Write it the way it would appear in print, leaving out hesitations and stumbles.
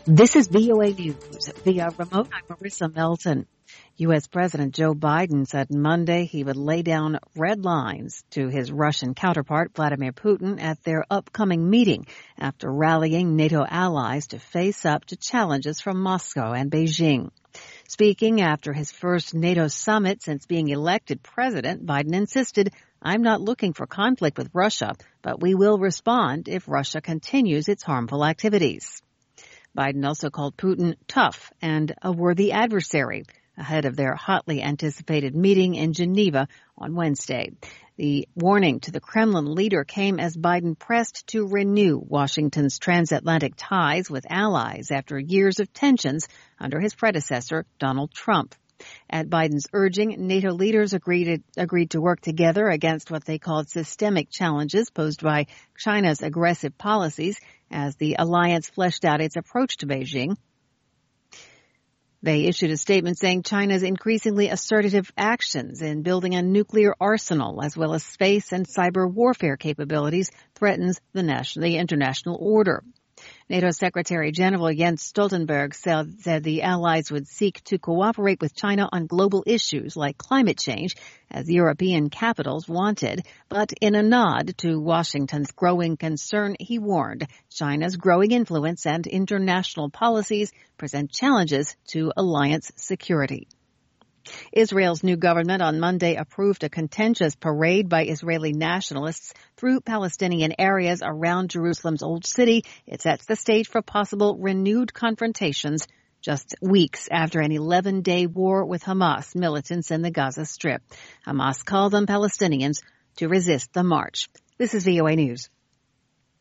This is VOA News. Via remote, I'm Marissa Melton. U.S. President Joe Biden said Monday he would lay down red lines to his Russian counterpart, Vladimir Putin, at their upcoming meeting after rallying NATO allies to face up to challenges from Moscow and Beijing. Speaking after his first NATO summit since being elected president, Biden insisted, "I'm not looking for conflict with Russia, but we will respond if Russia continues its harmful activities." Biden also called Putin tough and a worthy adversary ahead of their hotly anticipated meeting in Geneva on Wednesday. The warning to the Kremlin leader came as Biden pressed to renew Washington's transatlantic ties with allies after years of tensions under his predecessor, Donald Trump. At Biden's urging, NATO leaders agreed to work together against what they called systemic challenges posed by China's aggressive policies as the alliance fleshed out its approach to Beijing. They issued a statement saying China's increasingly assertive actions in building a nuclear arsenal as well as space and cyber warfare capabilities threatens the international order. NATO Secretary General Jens Stoltenberg said the allies would seek to cooperate with China on global issues like climate change, as European capitals wanted. But in a nod to Washington's growing concern, he warned China's growing influence and international policies present challenges to alliance security. Israel's new government on Monday approved a contentious parade by Israeli nationalists through Palestinian areas around Jerusalem's Old City. It sets the stage for possible renewed confrontations just weeks after an 11-day war with Hamas militants in the Gaza Strip. Hamas called on Palestinians to resist the march. This is VOA News.